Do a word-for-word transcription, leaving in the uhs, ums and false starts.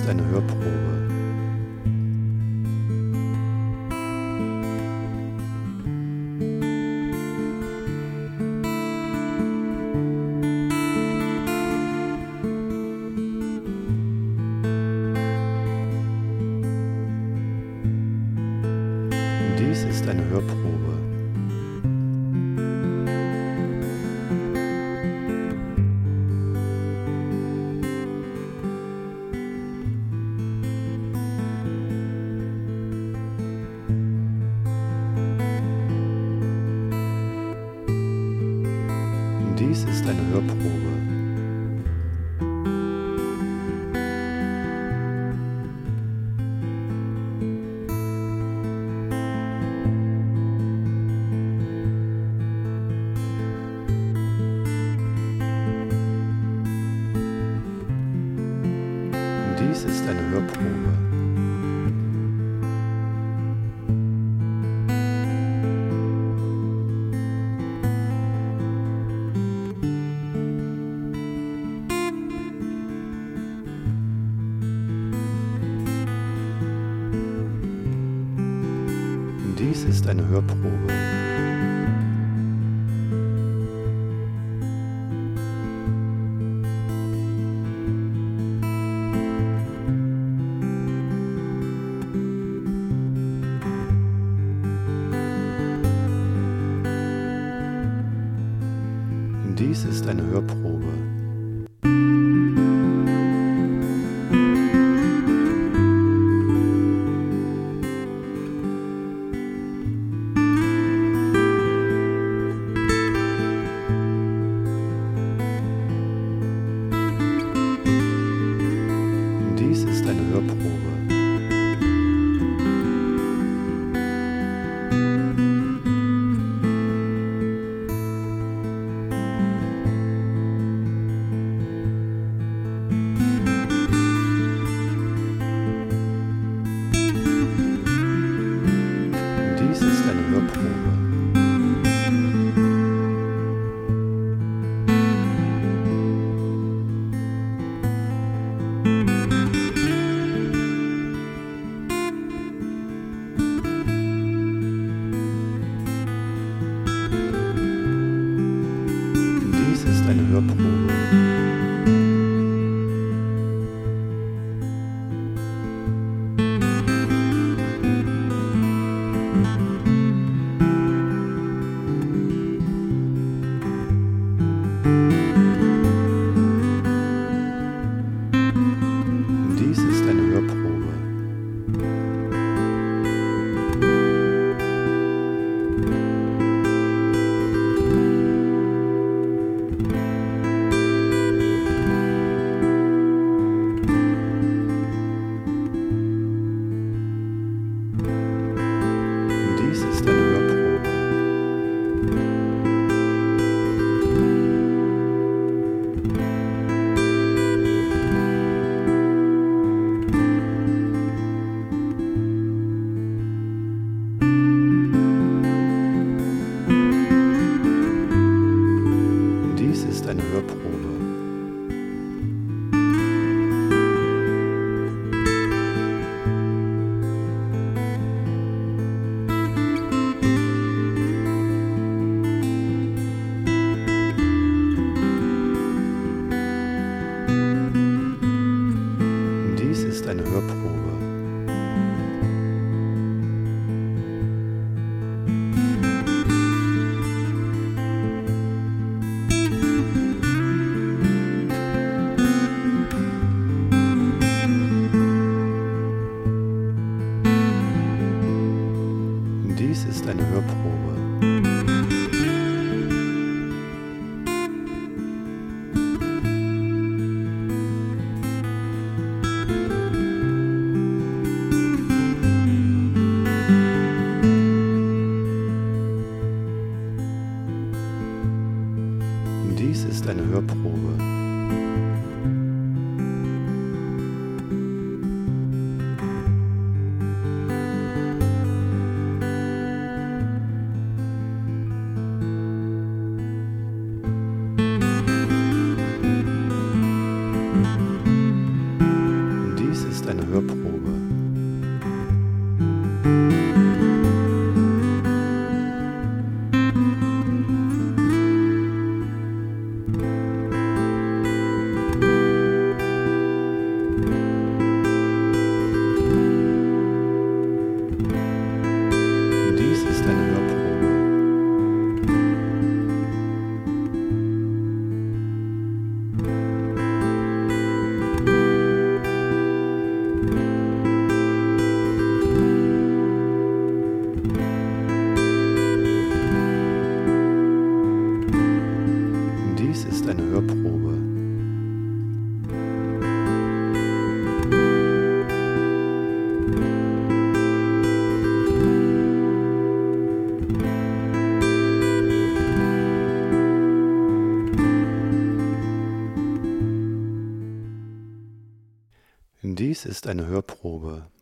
ist eine Hörprobe. Dies ist eine Hörprobe. Dies ist eine Hörprobe. Dies ist eine Hörprobe. Dies ist eine Hörprobe. Dies ist eine Hörprobe. Dies ist eine Hörprobe. Dies ist eine Hörprobe. Dies ist eine Hörprobe. Dies ist eine Hörprobe. Dies ist eine Hörprobe. Dies ist eine Hörprobe. Dies ist eine Hörprobe. Dies ist eine Hörprobe. Dies ist eine Hörprobe. Dies ist eine Hörprobe.